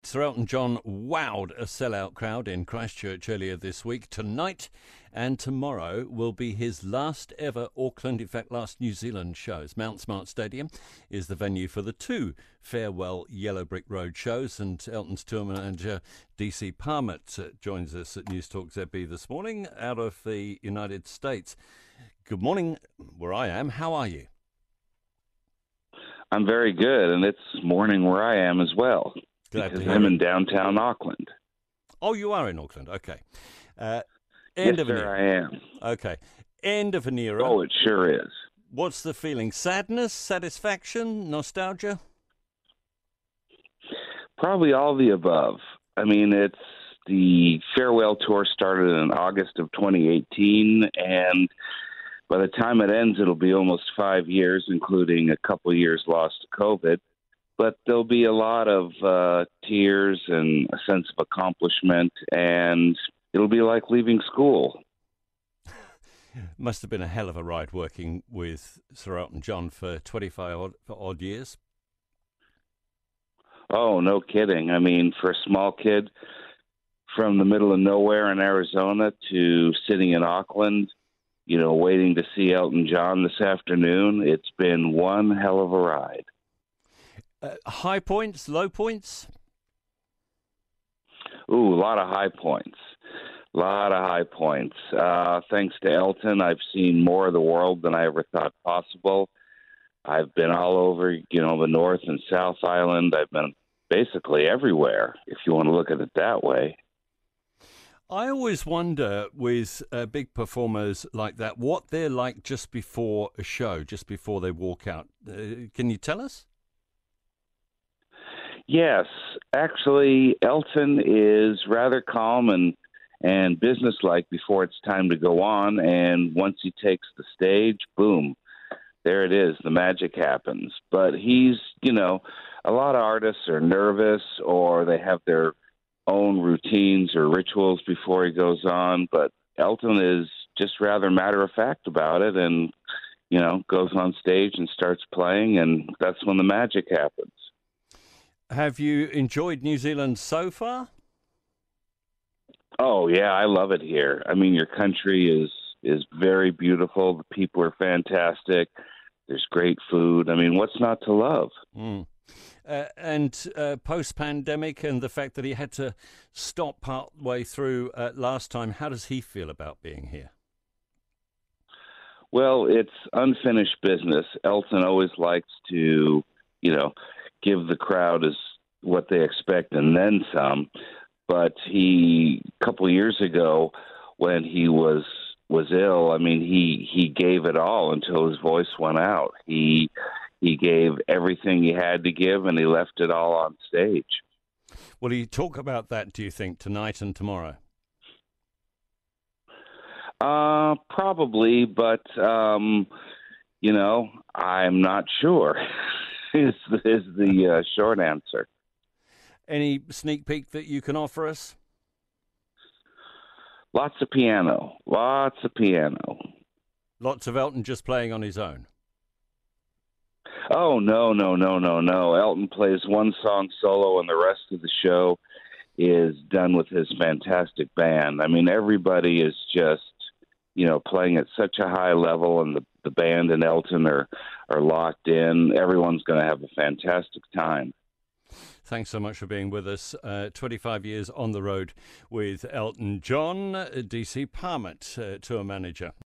Sir Elton John wowed a sellout crowd in Christchurch earlier this week. Tonight and tomorrow will be his last ever Auckland, in fact last New Zealand shows. Mount Smart Stadium is the venue for the two farewell Yellow Brick Road shows, and Elton's tour manager DC Parmett joins us at News Talk ZB this morning out of the United States. Good morning where I am. How are you? I'm very good, and it's morning where I am as well. Glad because to hear I'm it. in downtown Auckland. Oh, you are in Auckland. Okay. Yes, End of an sir, era. I am. Okay. End of an era. Oh, it sure is. What's the feeling? Sadness, satisfaction, nostalgia? Probably all the above. I mean, it's the farewell tour started in August of 2018, and by the time it ends, it'll be almost 5 years, including a couple years lost to COVID. But there'll be a lot of tears and a sense of accomplishment, and it'll be like leaving school. Must have been a hell of a ride working with Sir Elton John for 25 odd years. Oh, no kidding. I mean, for a small kid from the middle of nowhere in Arizona to sitting in Auckland, waiting to see Elton John this afternoon, it's been one hell of a ride. High points, low points? Ooh, a lot of high points. Thanks to Elton, I've seen more of the world than I ever thought possible. I've been all over, the North and South Island. I've been basically everywhere, if you want to look at it that way. I always wonder with big performers like that, what they're like just before a show, just before they walk out. Can you tell us? Yes, actually, Elton is rather calm and businesslike before it's time to go on. And once he takes the stage, boom, there it is. The magic happens. But he's, a lot of artists are nervous or they have their own routines or rituals before he goes on. But Elton is just rather matter of fact about it and, goes on stage and starts playing. And that's when the magic happens. Have you enjoyed New Zealand so far? Oh, yeah, I love it here. I mean, your country is very beautiful. The people are fantastic. There's great food. I mean, what's not to love? And post-pandemic and the fact that he had to stop partway through last time, how does he feel about being here? Well, it's unfinished business. Elton always likes to, give the crowd what they expect and then some. But a couple of years ago, when he was ill, I mean, he gave it all until his voice went out. He gave everything he had to give, and he left it all on stage. Will he talk about that, do you think, tonight and tomorrow? Probably, but I'm not sure. is the short answer. Any sneak peek that you can offer us? Lots of piano. Lots of Elton just playing on his own? Oh, no. Elton plays one song solo, and the rest of the show is done with his fantastic band. I mean, everybody is just, playing at such a high level, and the band and Elton are locked in. Everyone's going to have a fantastic time. Thanks so much for being with us. 25 years on the road with Elton John, DC Parmett, tour manager.